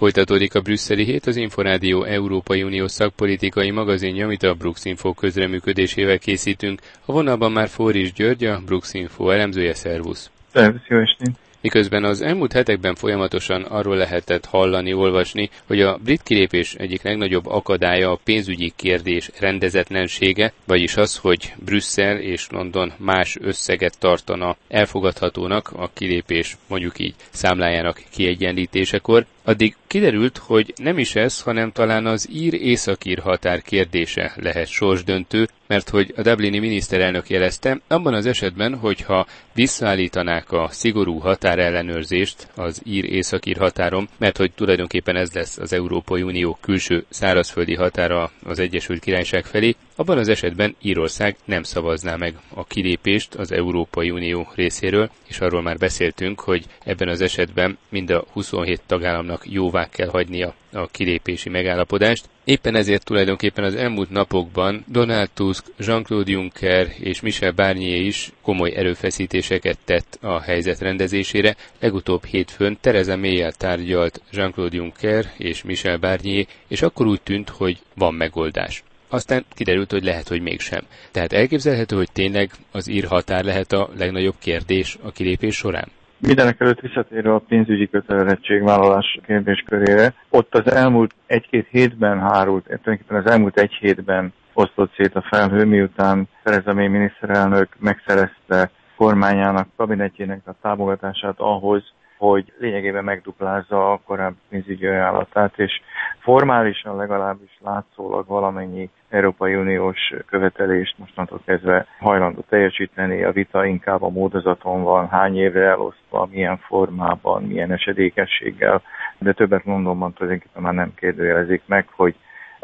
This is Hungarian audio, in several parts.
Folytatódik a brüsszeli hét, az Inforádió Európai Unió szakpolitikai magazinja, amit a Bruxinfo közreműködésével készítünk. A vonalban már Fóris György, a Bruxinfo elemzője, szervusz. Szervusz, jó estét! Miközben az elmúlt hetekben folyamatosan arról lehetett hallani, olvasni, hogy a brit kilépés egyik legnagyobb akadálya a pénzügyi kérdés rendezetlensége, vagyis az, hogy Brüsszel és London más összeget tartana elfogadhatónak a kilépés mondjuk így számlájának kiegyenlítésekor, addig kiderült, hogy nem is ez, hanem talán az ír-északír határ kérdése lehet sorsdöntő, mert hogy a dublini miniszterelnök jelezte, abban az esetben, hogyha visszaállítanák a szigorú határellenőrzést az ír-északír határon, mert hogy tulajdonképpen ez lesz az Európai Unió külső szárazföldi határa az Egyesült Királyság felé, abban az esetben Írország nem szavazná meg a kilépést az Európai Unió részéről, és arról már beszéltünk, hogy ebben az esetben mind a 27 tagállamnak jóvá kell hagynia a kilépési megállapodást. Éppen ezért tulajdonképpen az elmúlt napokban Donald Tusk, Jean-Claude Juncker és Michel Barnier is komoly erőfeszítéseket tett a helyzet rendezésére. Legutóbb hétfőn Theresa May-jel tárgyalt Jean-Claude Juncker és Michel Barnier, és akkor úgy tűnt, hogy van megoldás. Aztán kiderült, hogy lehet, hogy mégsem. Tehát elképzelhető, hogy tényleg az ír határ lehet a legnagyobb kérdés a kilépés során? Mindenekelőtt visszatérve a pénzügyi kötelezettségvállalás kérdéskörére, ott az elmúlt egy-két hétben tulajdonképpen az elmúlt egy hétben osztott szét a felhő, miután Theresa May miniszterelnök megszerezte kormányának, kabinetjének a támogatását ahhoz, hogy lényegében megduplázza a korábbi pénzügyi ajánlatát, és formálisan legalábbis látszólag valamennyi Európai Uniós követelést mostantól kezdve hajlandó teljesíteni. A vita inkább a módozaton van, hány évre elosztva, milyen formában, milyen esedékességgel, de többet Londonban tulajdonképpen már nem kérdőjelezik meg, hogy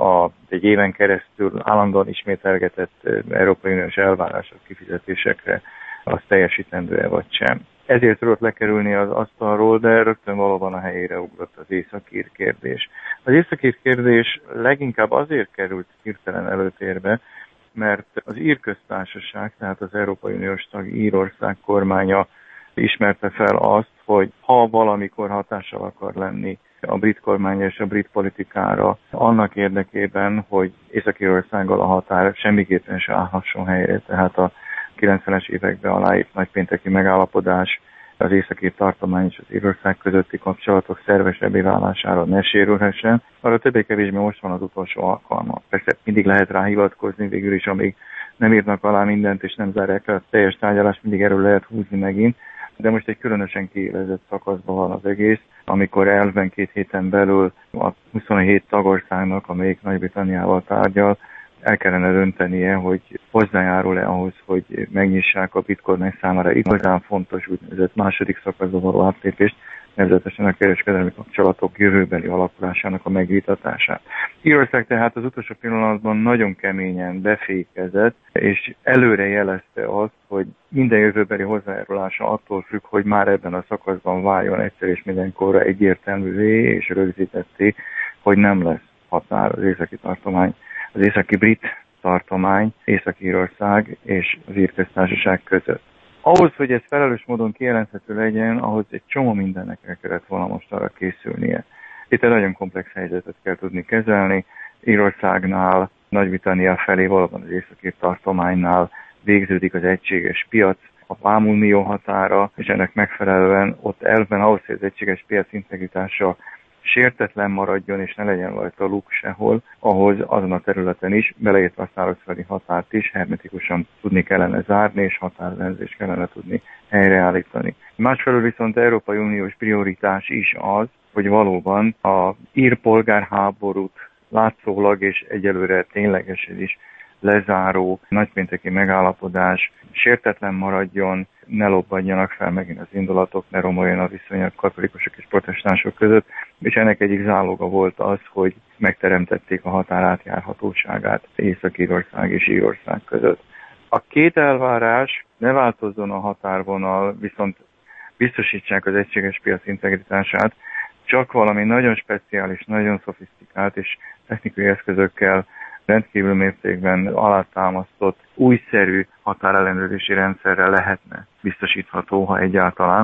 egy éven keresztül állandóan ismételgetett Európai Uniós elvárások kifizetésekre az teljesítendő-e vagy sem. Ezért tudott lekerülni az asztalról, de rögtön valóban a helyére ugrott az északír kérdés. Az északír kérdés leginkább azért került hirtelen előtérbe, mert az ír köztársaság, tehát az Európai Uniós tag Írország kormánya ismerte fel azt, hogy ha valamikor hatással akar lenni a brit kormány és a brit politikára, annak érdekében, hogy Észak-Írországgal a határ semmiképpen se állhasson helyre, tehát a 90-es években aláírt nagypénteki megállapodás az északír tartomány és az Írország közötti kapcsolatok szervesebbé válására ne sérülhessen. Arra többé-kevésbé most van az utolsó alkalma. Persze mindig lehet rá hivatkozni, végül is amíg nem írnak alá mindent és nem zárják le a teljes tárgyalást, mindig erről lehet húzni megint. De most egy különösen kiélezett szakaszban van az egész, amikor elven 2 héten belül a 27 tagországnak, amelyik Nagy-Britanniával tárgyal, el kellene döntenie, hogy hozzájárul-e ahhoz, hogy megnyissák a brit kormány számára igazán fontos úgynevezett második szakaszba való átlépést, nevezetesen a kereskedelmi kapcsolatok jövőbeli alakulásának a megvitatását. Írország tehát az utolsó pillanatban nagyon keményen befékezett, és előre jelezte azt, hogy minden jövőbeli hozzájárulása attól függ, hogy már ebben a szakaszban váljon egyszer és mindenkorra egyértelművé, és rögzítetté, hogy nem lesz határ az északi tartomány, az északi brit tartomány, Észak-Írország és az Ír köztársaság között. Ahhoz, hogy ez felelős módon kijelenthető legyen, ahhoz egy csomó mindennek el kellett volna most arra készülnie. Itt egy nagyon komplex helyzetet kell tudni kezelni. Írországnál, Nagy-Britannia felé, valóban az északi tartománynál végződik az egységes piac, a vámunió határa, és ennek megfelelően ott elvben ahhoz, hogy az egységes piac integritása sértetlen maradjon, és ne legyen rajta luk sehol, ahhoz azon a területen is, beleértve a szárazföldi határt is hermetikusan tudni kellene zárni, és határrendezést kellene tudni helyreállítani. Másfelől viszont Európai Uniós prioritás is az, hogy valóban a ír polgárháborút látszólag és egyelőre ténylegesen is lezáró nagypénteki megállapodás sértetlen maradjon, ne lobbadjanak fel megint az indulatok, ne romoljon a viszony a katolikusok és protestánsok között, és ennek egyik záloga volt az, hogy megteremtették a határ átjárhatóságát Észak-Írország és Írország között. A két elvárás, ne változzon a határvonal, viszont biztosítsák az egységes piac integritását, csak valami nagyon speciális, nagyon szofisztikált és technikai eszközökkel rendkívül mértékben alátámasztott, újszerű határellenőrzési rendszerrel lehetne biztosítható, ha egyáltalán.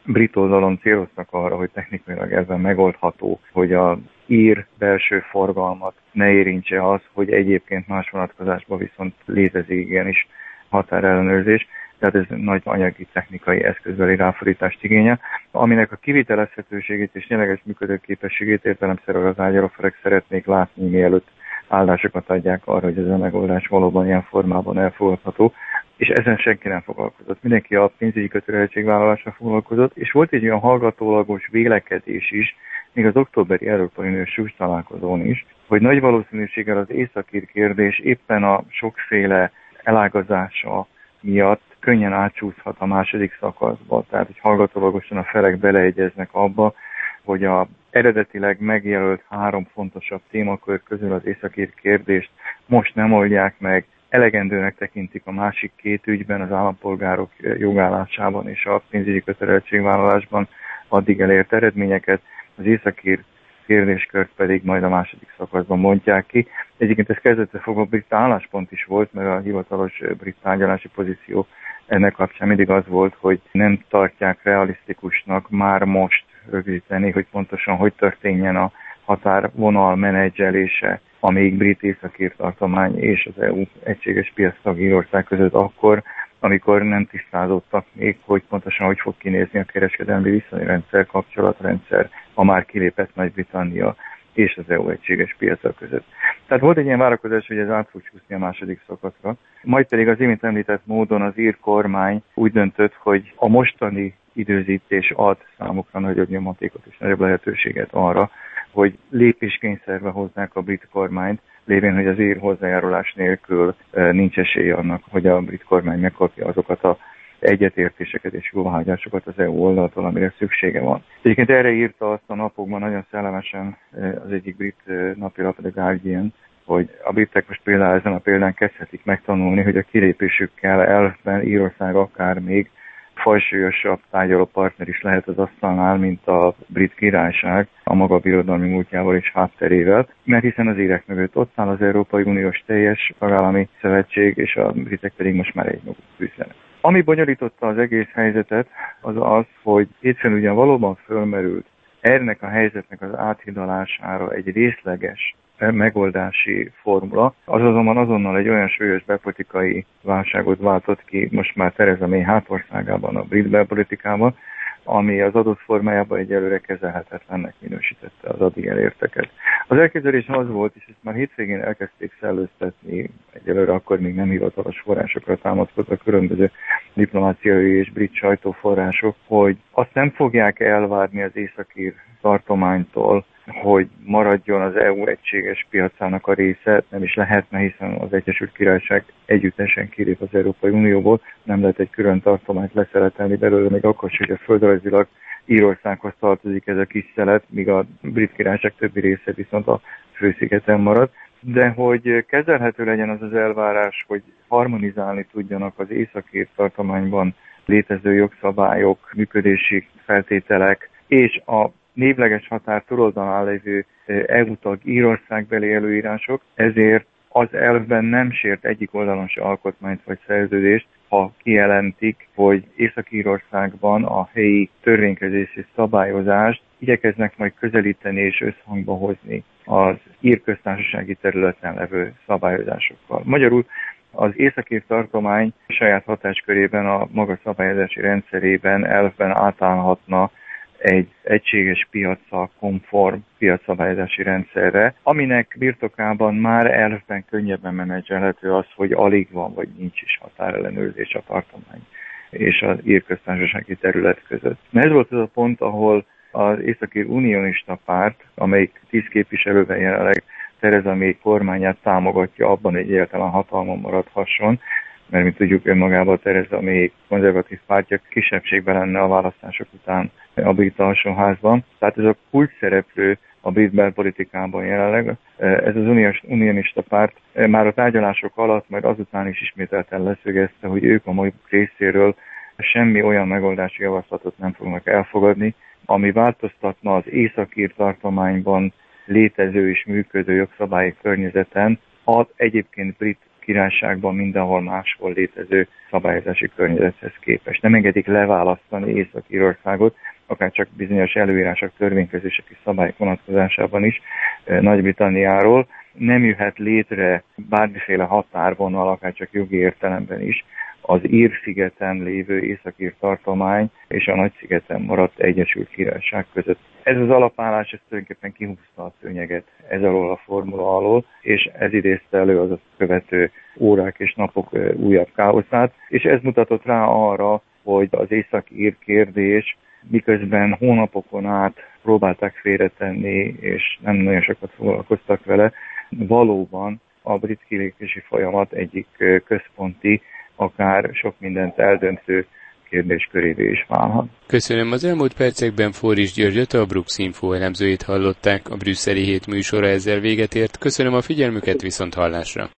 brit oldalon céloztak arra, hogy technikailag ezzel megoldható, hogy az ír belső forgalmat ne érintse az, hogy egyébként más vonatkozásban viszont létezik igenis határellenőrzés. Tehát ez nagy anyagi technikai eszközbeli ráfordítást igényel, aminek a kivitelezhetőségét és tényleges működőképességét értelemszerűen az ágyarafelek szeretnék látni, mielőtt áldásokat adják arra, hogy ez a megoldás valóban ilyen formában elfogadható, és ezen senki nem foglalkozott. Mindenki a pénzügyi kötelezettségvállalással foglalkozott, és volt egy olyan hallgatólagos vélekedés is, még az októberi Európai Uniós csúcs találkozón is, hogy nagy valószínűséggel az északír kérdés éppen a sokféle elágazása miatt könnyen átcsúszhat a második szakaszba. Tehát, hogy hallgatólagosan a felek beleegyeznek abba, hogy a eredetileg megjelölt 3 fontosabb témakör közül az északír kérdést most nem oldják meg, elegendőnek tekintik a másik 2 ügyben, az állampolgárok jogállásában és a pénzügyi kötelezettségvállalásban addig elért eredményeket, az északír kérdéskört pedig majd a második szakaszban mondják ki. Egyébként ez kezdetben fogva brit álláspont is volt, mert a hivatalos brit tárgyalási pozíció ennek kapcsán mindig az volt, hogy nem tartják realisztikusnak már most rögzíteni, hogy pontosan hogy történjen a határvonal menedzselése, amíg brit északír tartomány és az EU egységes piac tag Írország között akkor, amikor nem tisztázottak még, hogy pontosan hogy fog kinézni a kereskedelmi viszonyrendszer, kapcsolatrendszer, a már kilépett Nagy-Britannia és az EU egységes piaca között. Tehát volt egy ilyen várakozás, hogy ez át fog csúszni a második szakaszra. Majd pedig az imént említett módon az ír kormány úgy döntött, hogy a mostani időzítés ad számukra nagyobb nyomatékot és nagyobb lehetőséget arra, hogy lépéskényszerbe hoznák a brit kormányt, lévén, hogy az ír hozzájárulás nélkül nincs esélye annak, hogy a brit kormány megkapja azokat az egyetértéseket és jóváhagyásokat az EU oldaltól, amire szüksége van. Egyébként erre írta azt a napokban nagyon szellemesen az egyik brit napilap, The Guardian, hogy a britek most például ezen a példán kezdhetik megtanulni, hogy a kilépésükkel elfben Írország akár még fajsúlyosabb tárgyalópartner is lehet az asztalnál, mint a brit királyság a maga birodalmi múltjával és hátterével, mert hiszen az írek mögött ott áll az Európai Uniós teljes tagállami szövetség, és a britek pedig most már egy maguk küzdenek. Ami bonyolította az egész helyzetet, az az, hogy hétfőn ugyan valóban fölmerült ennek a helyzetnek az áthidalására egy részleges megoldási formula, az azonban azonnal egy olyan súlyos belpolitikai válságot váltott ki most már Theresa May hátországában, a brit belpolitikában, ami az adott formájában egyelőre kezelhetetlennek minősítette az addig elérteket. Az elképzelés az volt, és ezt már hétvégén elkezdték szellőztetni, egyelőre akkor még nem hivatalos forrásokra támaszkodva különböző diplomáciai és brit sajtóforrások, hogy azt nem fogják elvárni az északír tartománytól, hogy maradjon az EU egységes piacának a része, nem is lehetne, hiszen az Egyesült Királyság együttesen kilép az Európai Unióból, nem lehet egy külön tartományt leszeletelni belőle, még akkor is, hogy a földrajzilag Írországhoz tartozik ez a kis szelet, míg a Brit Királyság többi része viszont a főszigeten marad. De hogy kezelhető legyen az az elvárás, hogy harmonizálni tudjanak az északír tartományban létező jogszabályok, működési feltételek és a névleges határ túloldalán lévő EU tag Írországbeli előírások, ezért az elvben nem sért egyik oldalon se alkotmányt vagy szerződést, ha kijelentik, hogy Észak-Írországban a helyi törvénykezési szabályozást igyekeznek majd közelíteni és összhangba hozni az ír köztársasági területen levő szabályozásokkal. Magyarul az északír tartomány saját hatáskörében a maga szabályozási rendszerében elvben átállhatna egy egységes piaccal konform piacszabályozási rendszerre, aminek birtokában már elvben könnyebben menedzselhető az, hogy alig van, vagy nincs is határellenőrzés a tartomány és az ír köztársasági terület között. Ez volt az a pont, ahol az Északír Unionista Párt, amelyik 10 képviselőben jelenleg Theresa May kormányát támogatja abban, hogy egyáltalán hatalmon maradhasson, mert mint tudjuk, önmagában Theresa May konzervatív pártja kisebbségben lenne a választások után a brit alsóházban. Tehát ez a kulcs szereplő a brit belpolitikában jelenleg. Ez az unionista párt már a tárgyalások alatt, majd azután is ismételten leszögezte, hogy ők a maguk részéről semmi olyan megoldási javaslatot nem fognak elfogadni, ami változtatna az északír tartományban létező és működő jogszabályi környezeten, ad egyébként brit Királyságban mindenhol máshol létező szabályozási környezethez képest. Nem engedik leválasztani Észak-Írországot, akár csak bizonyos előírások, törvénykezések és szabályok vonatkozásában is Nagy-Britanniáról. Nem jöhet létre bármiféle határvonal, akár csak jogi értelemben is, az Ír-szigeten lévő Észak-Ír tartomány és a Nagy-szigeten maradt Egyesült Királyság között. Ez az alapállás, ez tulajdonképpen kihúzta a szőnyeget ez alól a formula alól, és ez idézte elő az követő órák és napok újabb káoszát, és ez mutatott rá arra, hogy az Észak-Ír kérdés, miközben hónapokon át próbálták félretenni, és nem nagyon sokat foglalkoztak vele, valóban a brit kilépési folyamat egyik központi, akár sok mindent eldöntő kérdéskörévé is válhat. Köszönöm. Az elmúlt percekben Forris Györgyöt, a Brooks Info elemzőjét hallották. A brüsszeli hét műsora ezzel véget ért. Köszönöm a figyelmüket, viszont hallásra.